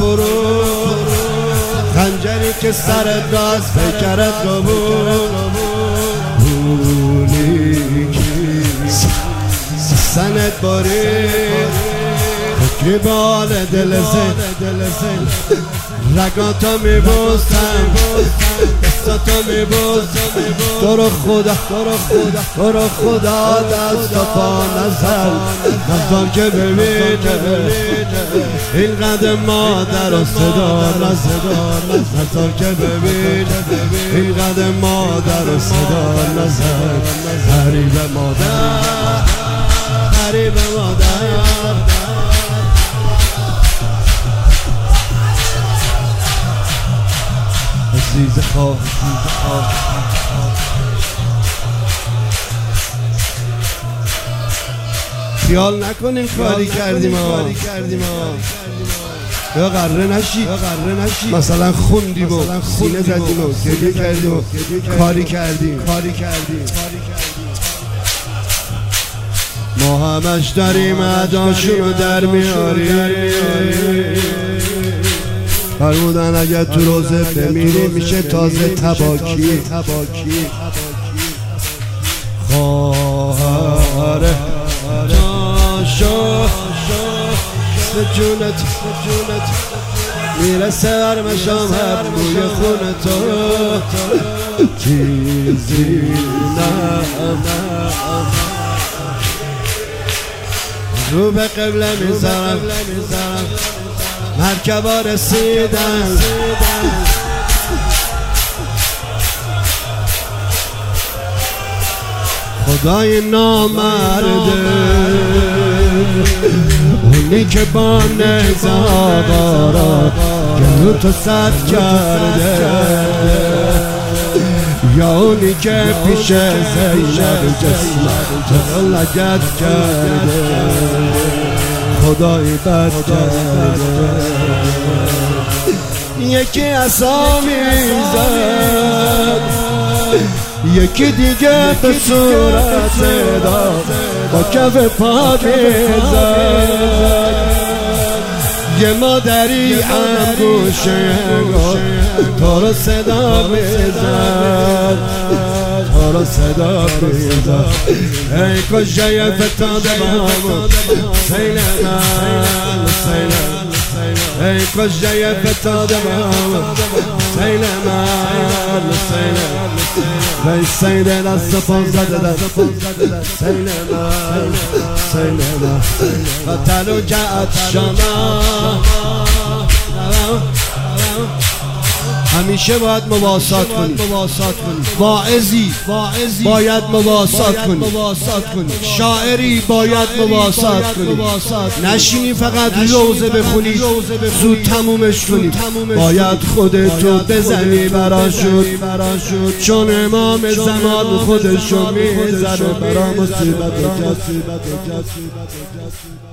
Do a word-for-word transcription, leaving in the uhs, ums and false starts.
فرو، خنجری که سرت را از پیکرت رو بونی که سنت بارید فکری بال دل زن، رگاتو میبوسم دستاتو میبوسم، تو رو خدا تو رو خدا دست و پا نزن، نزار که ببینه این قدم مادر و صدا نزن، نزار که ببینه این قدم مادر و صدا نزن. غریب مادر غریب مادر عزیز خواه خیال نکنین کاری کردیم ها، یا قره نشی مثلا خوندیم و سینه زدیم و گریه کردیم و کاری کردیم. ما همش داریم اداشونو در میاریم، فرمودن اگر تو روزه بمیری میشه تازه تباکی. خواهر تاشو سجونت میرسه برمشام هر بوی خون تو، چیزی نه رو به قبله میذارم، مرکبا رسیدن خدای نامرده، اونی که با نزاقا را گلو تو سد کرده، یا اونی که پیش زینب جسم تو لگت کرده، خدای بد کرده. یکی عصامی زد، یکی دیگه به صورت داد با کف پا زد، یه مادری هم گوشه تو رو صدا میزد، تو رو صدا میزد. ای کجای فتاده بامون سیل من سیل، ای کجای فتاده بامون سیل من سیل، ای سیل دست پا زده دست سیل من سیل من فتلو جعت شما. همیشه باید مواسات کنی، واعظی باید مواسات کنی، شاعری باید مواسات کنی، نشینی فقط روزه بخونی زود تمومش کنی، باید خودتو بزنی براشون، چون امام زمان خودشو میزنه برا مصیبت و جسیبت.